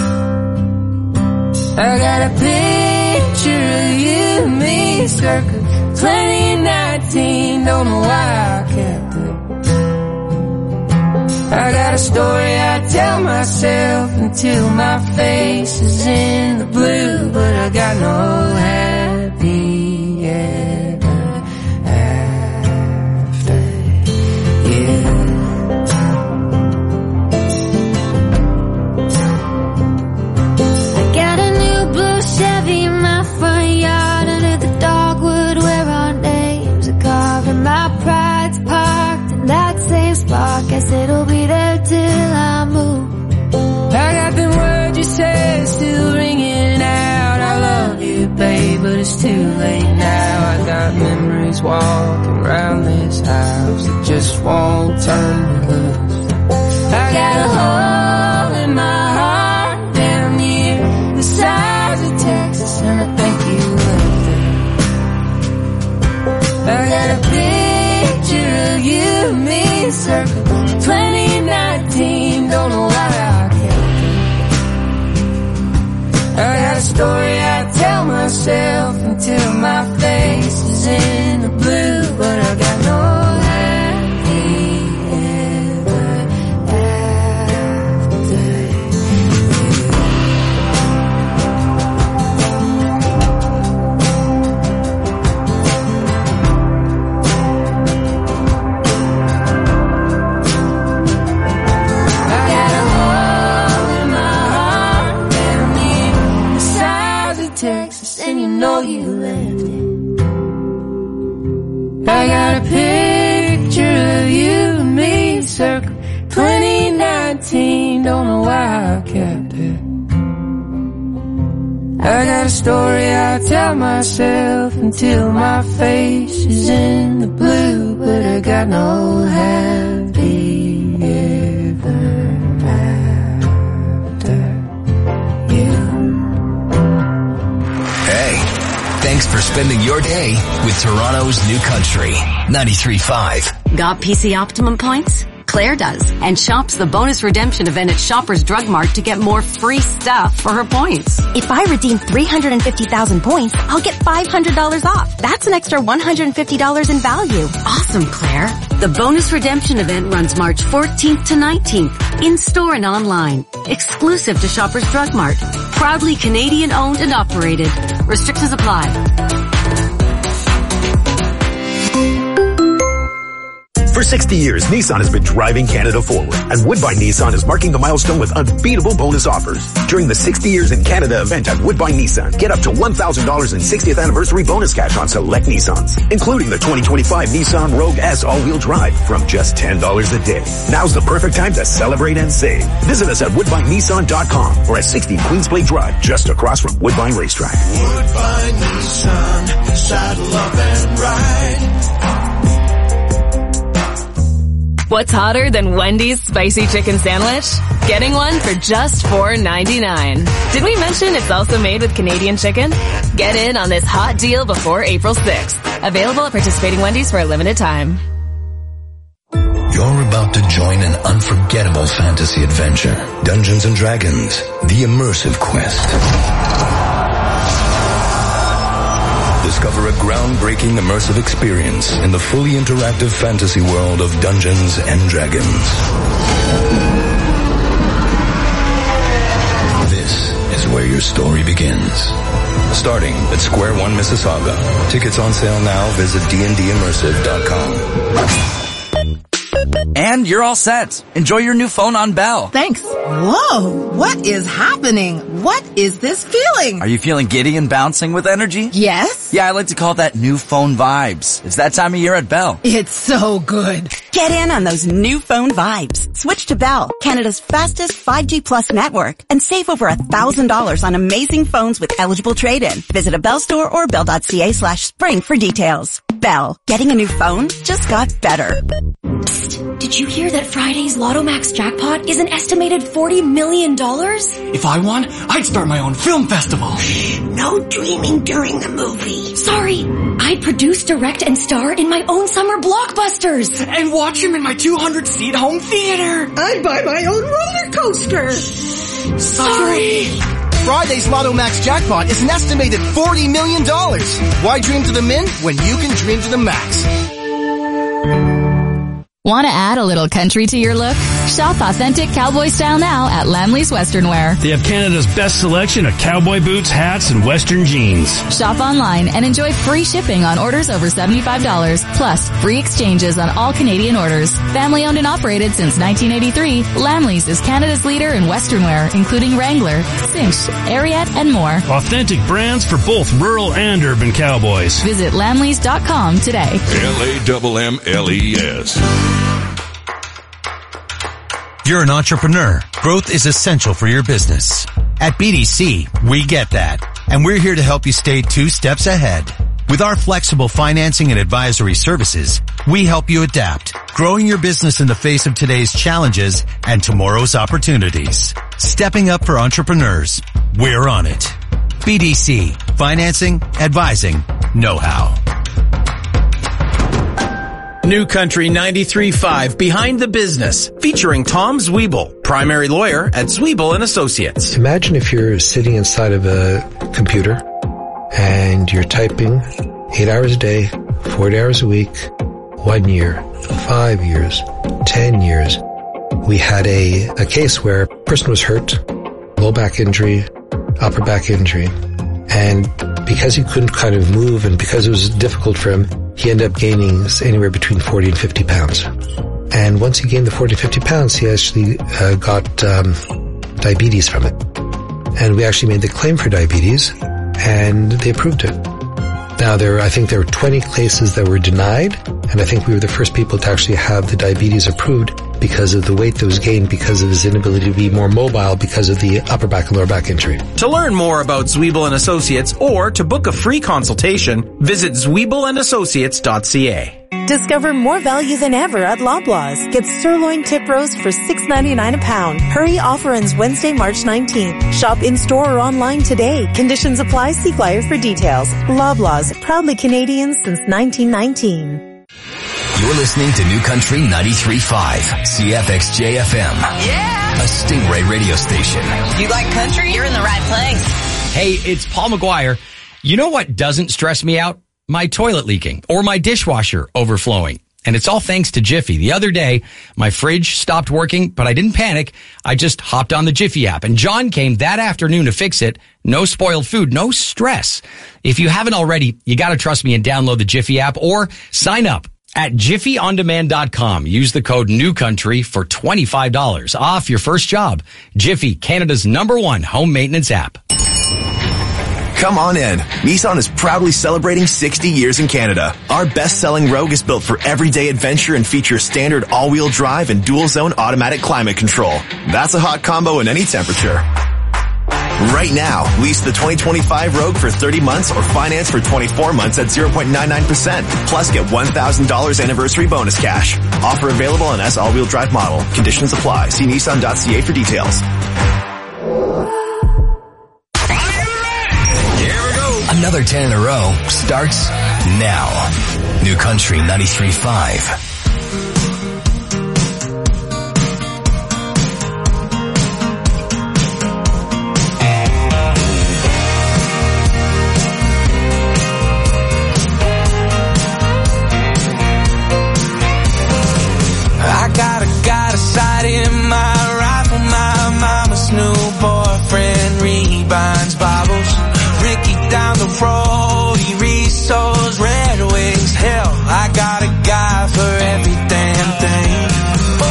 I got a picture of you and me circa twenty nineteen, don't know why I kept it. I got a story I tell myself until my face is in the blue, but I got no happy ever after you.
I got a new blue Chevy in my front yard under the dogwood where our names are carved, and my pride's parked in that same spot. Guess it'll be there till I move.
I got them words you said still ringing out. I love you, babe, but it's too late now. I got got memories walking around this house that just won't turn me loose. I got a hole in my heart down near the sides of Texas, and I think you live there. I got a picture of you and me circling twenty nineteen, don't know why I kept it. I got a story I tell myself until my face is in the blue, but I got no happy ever after you. I got a hole in my heart down near the sides of Texas, and you know you left it. I got a picture of you and me circa twenty nineteen, don't know why I kept it. I got a story I tell myself until my face is in the blue, but I got no happy ever after you.
Hey, thanks for spending your day with Toronto's New Country, ninety-three point five.
Got P C Optimum points? Claire does, and shops the bonus redemption event at Shoppers Drug Mart to get more free stuff for her points.
If I redeem three hundred fifty thousand points, I'll get five hundred dollars off. That's an extra one hundred fifty dollars in value.
Awesome, Claire. The bonus redemption event runs March fourteenth to nineteenth, in-store and online. Exclusive to Shoppers Drug Mart. Proudly Canadian owned and operated. Restrictions apply.
For sixty years, Nissan has been driving Canada forward, and Woodbine Nissan is marking the milestone with unbeatable bonus offers. During the sixty years in Canada event at Woodbine Nissan, get up to one thousand dollars in sixtieth anniversary bonus cash on select Nissans, including the twenty twenty-five Nissan Rogue S all-wheel drive from just ten dollars a day. Now's the perfect time to celebrate and save. Visit us at woodbine nissan dot com or at sixty Queensplay Drive, just across from Woodbine Racetrack.
Woodbine Nissan, saddle up and ride.
What's hotter than Wendy's spicy chicken sandwich? Getting one for just four ninety-nine. Did we mention it's also made with Canadian chicken? Get in on this hot deal before April sixth. Available at participating Wendy's for a limited time.
You're about to join an unforgettable fantasy adventure. Dungeons and Dragons, the immersive quest. Discover a groundbreaking immersive experience in the fully interactive fantasy world of Dungeons and Dragons. This is where your story begins. Starting at Square One Mississauga. Tickets on sale now. Visit d and d immersive dot com.
And you're all set. Enjoy your new phone on Bell.
Thanks. Whoa, what is happening? What is this feeling?
Are you feeling giddy and bouncing with energy?
Yes.
Yeah, I like to call that new phone vibes. It's that time of year at Bell.
It's so good.
Get in on those new phone vibes. Switch to Bell, Canada's fastest five G plus network, and save over a thousand dollars on amazing phones with eligible trade-in. Visit a Bell store or bell.ca slash spring for details. Bell, getting a new phone just got better.
Psst, did you hear that Friday's Lotto Max jackpot is an estimated forty million dollars?
If I won, I'd start my own film festival.
No dreaming during the movie. Sorry, I'd produce, direct, and star in my own summer blockbusters.
And watch him in my two hundred seat home theater.
I'd buy my own roller coaster.
Sorry.
Friday's Lotto Max jackpot is an estimated forty million dollars. Why dream to the min when you can dream to the max?
Want to add a little country to your look? Shop authentic cowboy style now at Lamley's Western Wear.
They have Canada's best selection of cowboy boots, hats, and Western jeans.
Shop online and enjoy free shipping on orders over seventy-five dollars, plus free exchanges on all Canadian orders. Family owned and operated since nineteen eighty-three, Lamley's is Canada's leader in Western wear, including Wrangler, Cinch, Ariat, and more.
Authentic brands for both rural and urban cowboys.
Visit lamleys dot com today.
L A M M L E S.
You're an entrepreneur. Growth is essential for your business. At B D C, we get that. And we're here to help you stay two steps ahead. With our flexible financing and advisory services, we help you adapt, growing your business in the face of today's challenges and tomorrow's opportunities. Stepping up for entrepreneurs. We're on it. B D C. Financing, advising, know-how.
New Country ninety-three point five Behind the Business, featuring Tom Zwiebel, primary lawyer at Zwiebel and Associates.
Imagine if you're sitting inside of a computer and you're typing eight hours a day, forty hours a week, one year, five years, ten years. We had a, a case where a person was hurt, low back injury, upper back injury, and because he couldn't kind of move and because it was difficult for him, he ended up gaining anywhere between forty and fifty pounds. And once he gained the forty, fifty pounds, he actually uh, got um, diabetes from it. And we actually made the claim for diabetes, and they approved it. Now, there, I think there were twenty cases that were denied, and I think we were the first people to actually have the diabetes approved because of the weight that was gained because of his inability to be more mobile because of the upper back and lower back injury.
To learn more about Zwiebel and Associates or to book a free consultation, visit zwiebel and associates dot c a.
Discover more value than ever at Loblaws. Get sirloin tip roast for six ninety-nine a pound. Hurry, offer ends Wednesday, March nineteenth. Shop in-store or online today. Conditions apply. See flyer for details. Loblaws, proudly Canadian since nineteen nineteen.
You're listening to New Country ninety-three point five, C F X J F M.
Yeah!
A Stingray radio station.
You like country? You're in the right place.
Hey, it's Paul McGuire. You know what doesn't stress me out? My toilet leaking or my dishwasher overflowing. And it's all thanks to Jiffy. The other day, my fridge stopped working, but I didn't panic. I just hopped on the Jiffy app, and John came that afternoon to fix it. No spoiled food, no stress. If you haven't already, you gotta trust me and download the Jiffy app or sign up at jiffy on demand dot com. Use the code NEWCOUNTRY for twenty-five dollars off your first job. Jiffy, Canada's number one home maintenance app.
Come on in. Nissan is proudly celebrating sixty years in Canada. Our best-selling Rogue is built for everyday adventure and features standard all-wheel drive and dual-zone automatic climate control. That's a hot combo in any temperature. Right now, lease the twenty twenty-five Rogue for thirty months or finance for twenty-four months at zero point nine nine percent. Plus get one thousand dollars anniversary bonus cash. Offer available on S all-wheel drive model. Conditions apply. See nissan dot c a for details.
Another ten in a row starts now. New Country ninety-three point five.
I got a, got a sight in my rifle. My mama's new boyfriend rebinds Bibles. Ricky down the road, he resows Red Wings. Hell, I got a guy for every damn thing. Oh,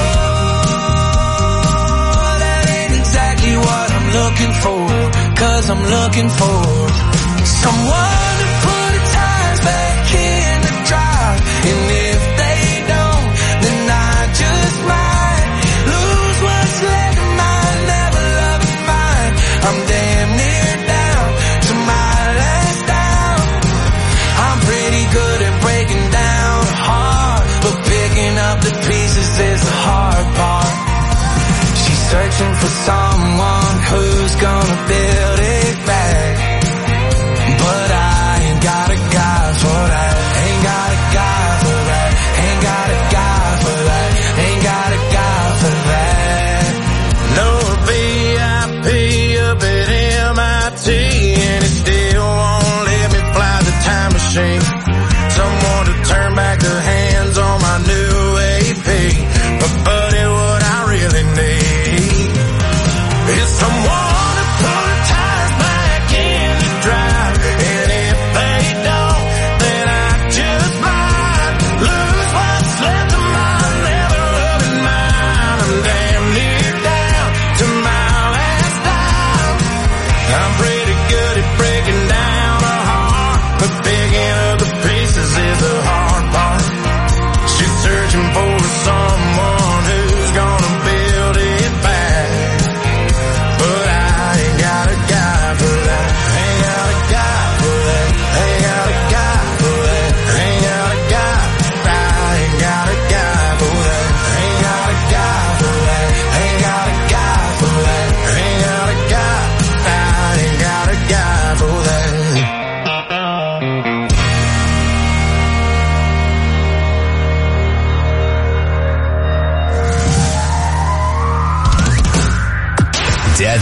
that ain't exactly what I'm looking for. Cause I'm looking for someone to put the tires back in the drive. And if they don't, then I just might lose what's left of mine. Never loving mine. I'm damn near down to my last down. I'm pretty good at breaking down hard, but picking up the pieces is the hard part. She's searching for someone who's gonna build it back, but I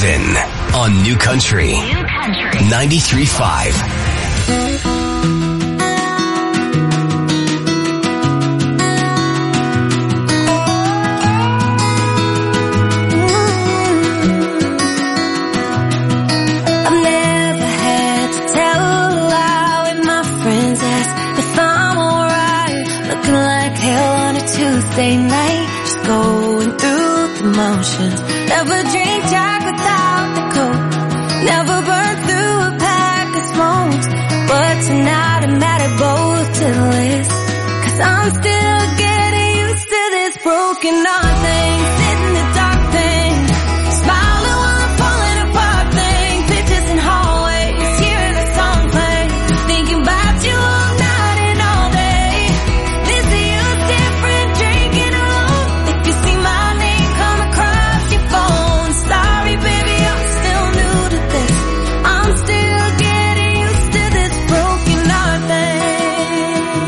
Livin' on New Country. New Country. ninety-three point five.
Tuesday night, just going through the motions. Never drink Jack without the Coke. Never burn through a pack of smokes. But tonight I'm added both to the list. Cause I'm still getting used to this broken heart thing. Sit in the dark thing. Smiling while I'm falling apart thing. Pictures in hallways, hearing a song play. Thinking about you all night and all day. Missing you different, drinking alone. If you see my name come across your phone. Sorry baby, I'm still new to this. I'm still getting used to this broken heart thing.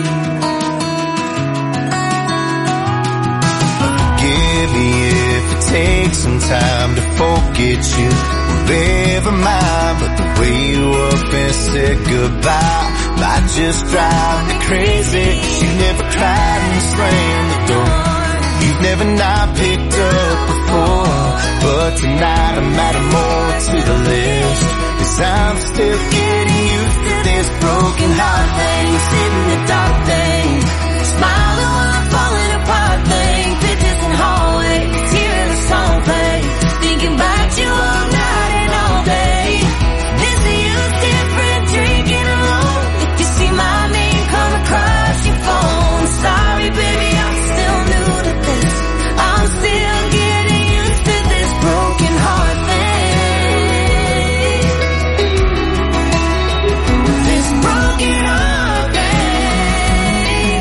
Forgive me if it takes some time to forget you. Whatever mine, but the way you up and said goodbye might just drive me crazy. You never cried and slammed the door. You've never not picked up before. But tonight I'm adding more to the list. Cause I'm still getting used to this broken heart thing. Sitting in the dark thing. Smiling while I'm falling apart thing. Pictures in hallways, hearing a song play. Thinking about you all night and all day. Missing you different, drinking alone. If you see my name come across your phone. Sorry baby, I'm still new to this. I'm still getting used to this broken heart thing. This broken heart thing.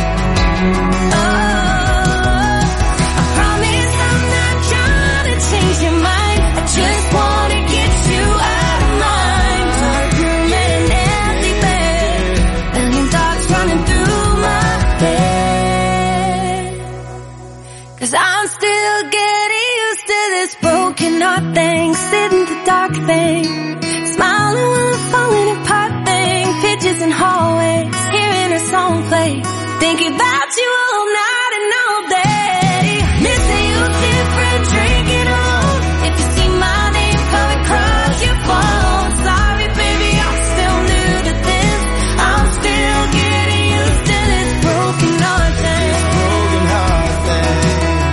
Oh, I promise I'm not trying to change your mind. I just wanna get you out of mind. Dark room and an empty bed. Million thoughts running through my head. Cause I'm still getting used to this broken heart thing. Sit in the dark thing. Smiling while I'm falling apart thing. Pictures in hallways, hearing her song play. Thinking about you all night and all day. Missing you different, drinking alone. If you see my name come across your phone. Sorry baby, I'm still new to this. I'm still getting used to this broken heart thing. Broken heart thing.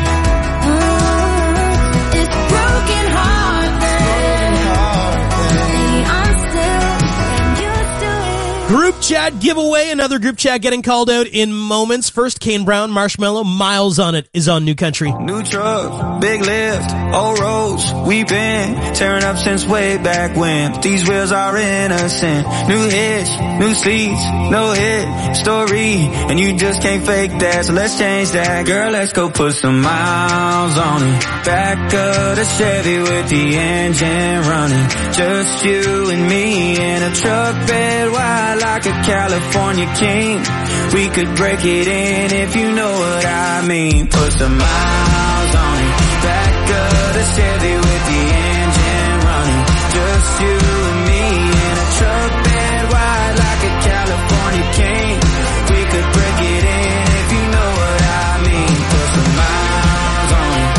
Oh, it's broken heart thing. I'm still getting used to it.
Group chat giveaway. Another group chat getting called out in moments. First, Kane Brown, Marshmallow, Miles on It is on New Country.
New truck, big lift, old roads, we've been tearing up since way back when. These wheels are innocent. New hitch, new seats, no hit story, and you just can't fake that, so let's change that. Girl, let's go put some miles on it. Back of the Chevy with the engine running. Just you and me in a truck bed wide like a California king. We could break it in if you know what I mean. Put some miles on it. Back of the Chevy with the engine running. Just you and me in a truck bed wide like a California king. We could break it in if you know what I mean. Put some miles on it.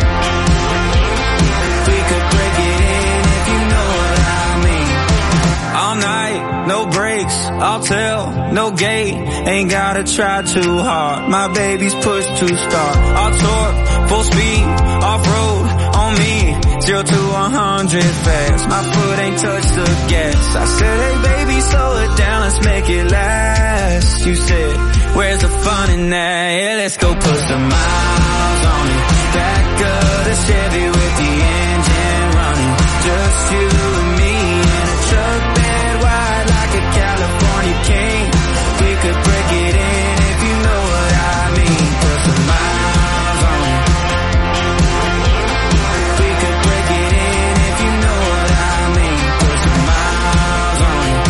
We could break it in if you know what I mean. All night, no breaks, I'll tell, no gate. Ain't gotta try too hard, my baby's push to start. I'll torque, full speed, off-road, on me. Zero to a hundred fast, my foot ain't touched the gas. I said, hey baby, slow it down, let's make it last. You said, where's the fun in that? Yeah, let's go put some miles on it. Back of the Chevy with the engine running. Just you and me in a truck bed wide like a California king. We could break it in if you know what I mean. Put some miles on it. We could break it in if you know what I mean. Put some miles on it.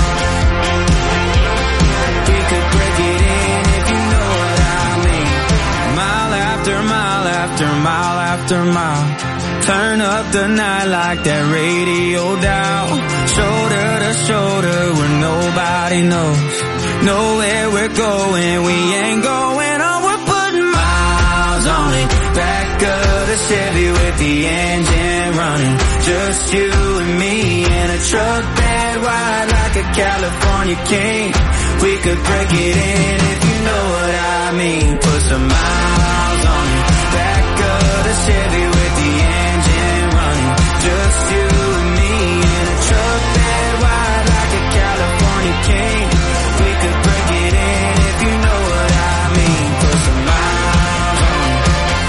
We could break it in if you know what I mean. Mile after mile after mile after mile. Turn up up the night like that radio dial. Shoulder to shoulder where nobody knows. Nowhere we're going, we ain't going on. We're putting miles on it. Back of the Chevy with the engine running. Just you and me in a truck bed wide like a California king. We could break it in if you know what I mean. Put some miles on it. Back of the Chevy with the engine running. Just you and me in a truck bed wide like a California king. We could break it in if you know what I mean. Put some miles on it.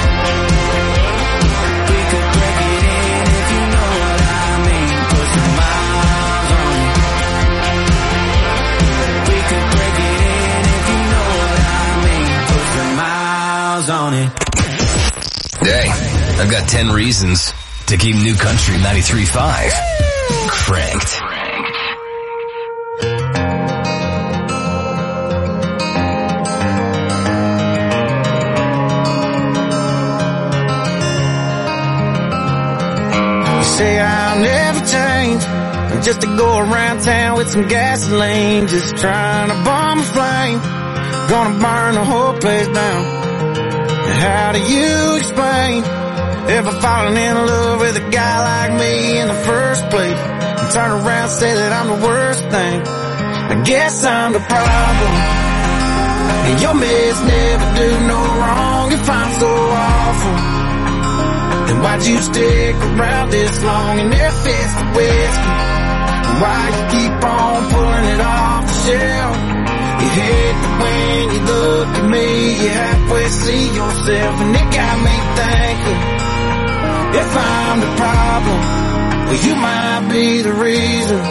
We could break it in if you know what I mean. Put some miles on it. We could break it in if you know what I mean. Put some miles on it.
Hey, I've got ten reasons to keep New Country ninety-three point five cranked.
You say I'll never change. I'm just to go around town with some gasoline, just trying to bomb a flame. Gonna burn the whole place down. How do you explain ever falling in love with a guy like me in the first place? And turn around and say that I'm the worst thing. I guess I'm the problem. And your mess never do no wrong if I'm so awful. Then why'd you stick around this long and there fits the whiskey? And why you keep on pulling it off the shelf? You hate it when you look at me, you halfway see yourself, and it got me thinking, if I'm the problem, well you might be the reason.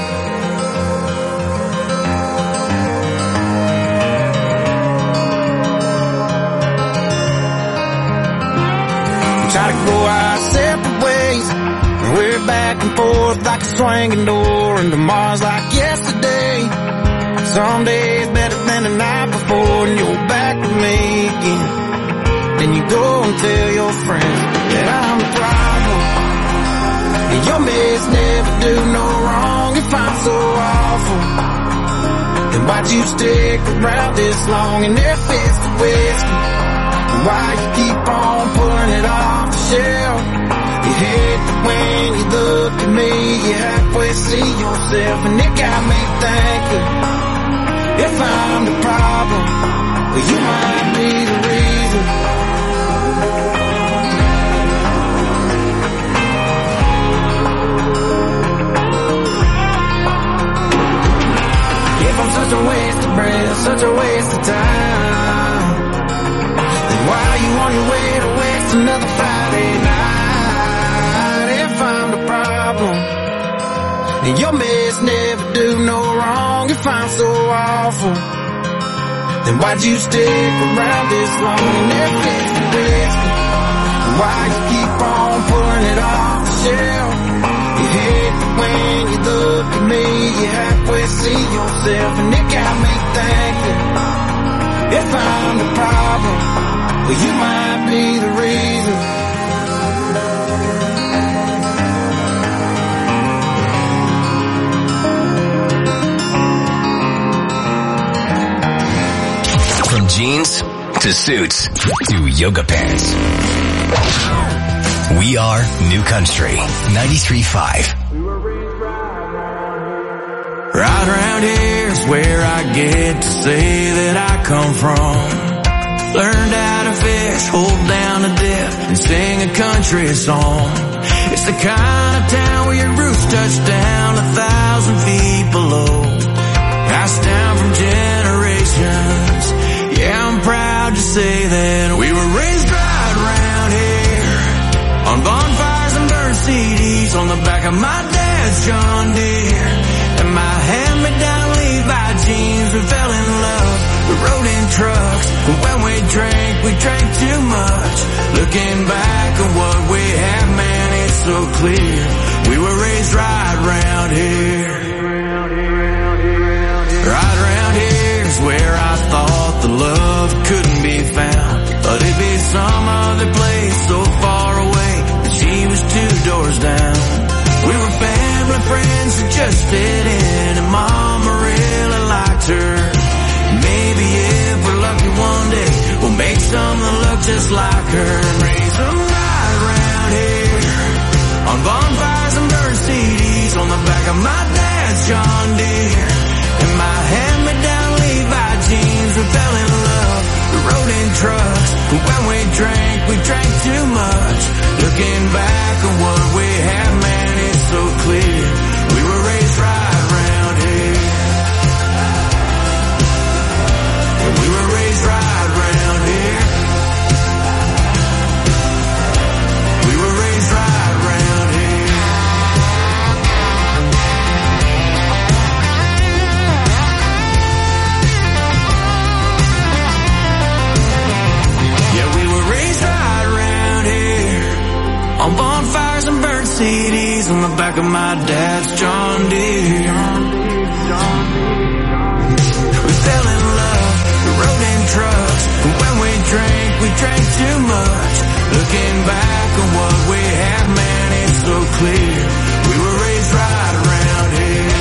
We try to go our separate ways, and we're back and forth like a swinging door, and tomorrow's like yesterday. Some days better than the night before, and you're back with me again. Then you go and tell your friends that I'm the problem. And your mess never do no wrong if I'm so awful. Then why'd you stick around this long and there fits the whiskey? And why you keep on pulling it off the shelf? You hate it when you look at me, you halfway see yourself, and it got me thinking, if I'm the problem, well you might be the reason. If I'm such a waste of breath, such a waste of time, then why are you on your way to waste another Friday night? If I'm the problem, and your mess never do no wrong if I'm so awful, then why'd you stick around this long and there fits the whiskey? And why you keep on pulling it off the shelf? You hate it when you look at me, you halfway see yourself, and it got me thinking, if I'm the problem, well you might be the reason.
From jeans to suits to yoga pants. We are New Country ninety-three point five.
Right around here's where I get to say that I come from. Learned how to fish, hold down a dip, and sing a country song. It's the kind of town where your roots touch down a thousand feet below. Passed down from generations. Yeah, I'm proud to say that we were raised right around here, on bonfires and burnt C Ds, on the back of my dad's John Deere, and my hand-me-down Levi jeans. We fell in love, we rode in trucks, but when we drank, we drank too much. Looking back at what we have, man, it's so clear, we were raised right around here. Right around here's where I thought the love couldn't be found, but it'd be some other place so far away that she was two doors down. friends who just fit in, and Mama really liked her. Maybe if we're lucky one day, we'll make someone look just like her and raise them right around here. On bonfires and burn C Ds on the back of my dad's John Deere. And my hand-me-down Levi jeans, we fell in love. We rode in trucks, but when we drank, we drank too much. Looking back at what we had, man, it's so clear. We were raised right around here. And we were raised right around here. We were raised right around here. Yeah, we were raised right around here. On bonfires and burnt C Ds on the back of my dad's John Deere. We fell in love, we rode in trucks, and when we drank, we drank too much. Looking back on what we had, man, it's so clear. We were raised right around here.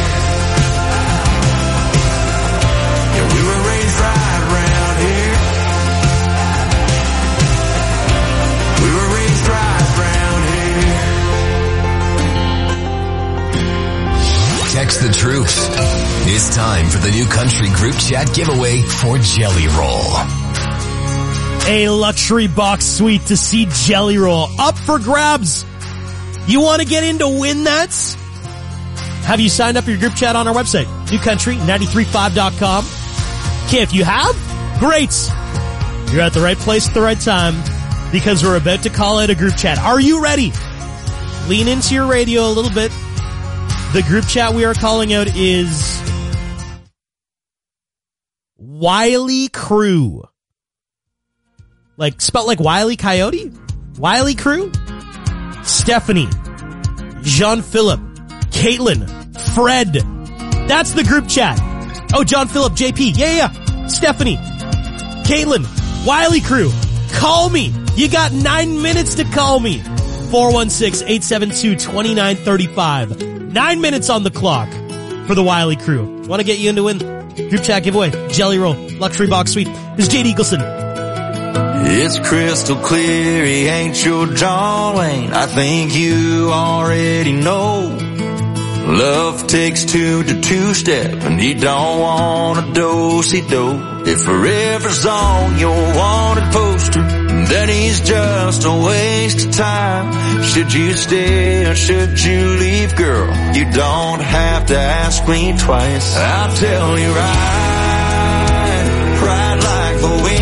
Yeah, we were raised right around here. We were raised right around here.
Text the truth. It's time for the new country group chat giveaway for Jelly Roll.
A luxury box suite to see Jelly Roll up for grabs. You want to get in to win that? Have you signed up for your group chat on our website, new country nine three five dot com? Okay, if you have, great. You're at the right place at the right time, because we're about to call out a group chat. Are you ready? Lean into your radio a little bit. The group chat we are calling out is Wiley Crew. Like, spelt like Wiley Coyote? Wiley Crew? Stephanie, Jean-Philip, Caitlin, Fred. That's the group chat. Oh, John Philip, J P. Yeah, yeah. Stephanie, Caitlin, Wiley Crew. Call me. You got nine minutes to call me. four one six, eight seven two, two nine three five. Nine minutes on the clock for the Wiley Crew. Want to get you into win group chat giveaway. Jelly Roll, luxury box suite. This is Jade Eagleson.
It's crystal clear, he ain't your John Wayne. I think you already know. Love takes two to two-step, and he don't want a do-si-do. If forever's on your wanted poster, then he's just a waste of time. Should you stay or should you leave, girl? You don't have to ask me twice. I'll tell you right, right like the wind.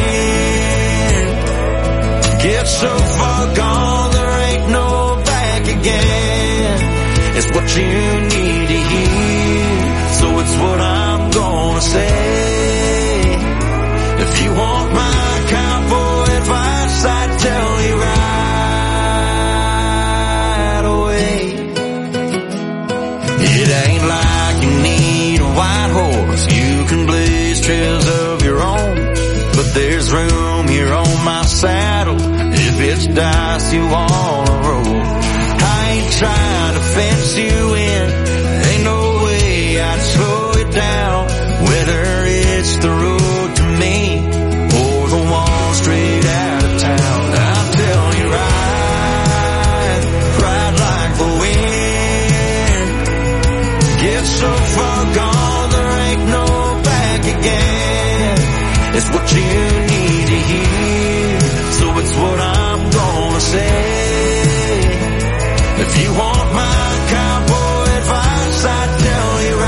Get so far gone, there ain't no back again. It's what you need to hear, so it's what I'm gonna say. If you want my cowboy advice, I'd tell you right away. It ain't like you need a white horse, you can blaze trails of your own. But there's room here on my saddle if it's dice you wanna roll. I ain't trying to fence you in, ain't no way I'd slow it down. Whether it's the road to me or the one straight out of town, I'll tell you right, right like the wind. Get so far gone, there ain't no back again. It's what you need to hear, so it's what I'm gonna say. If you want my cowboy advice, I'd tell you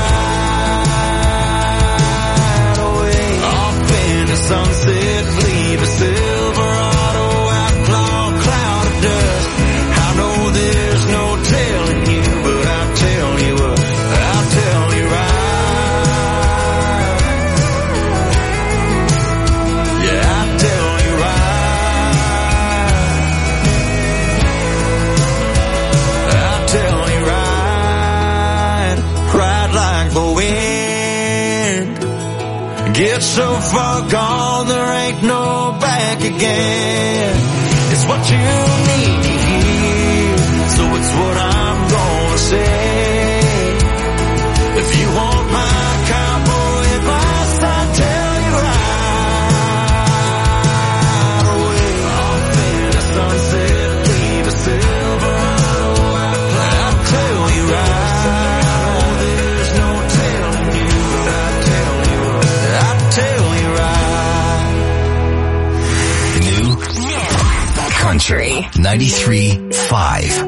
right away. Off in the sunset, leave a Silverado outlaw cloud of dust. I know there's no telling you, but I'll tell you what, I'll tell you right. Get so far gone, there ain't no back again. It's what you need to hear, so it's what I'm gonna say.
Country ninety-three point five.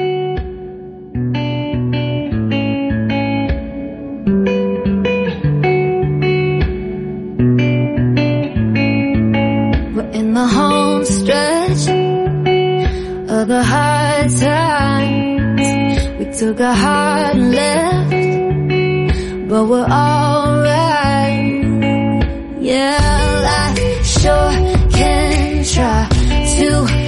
In the home stretch of the hard times, we took a hard left, but we're alright. Yeah, I sure can try to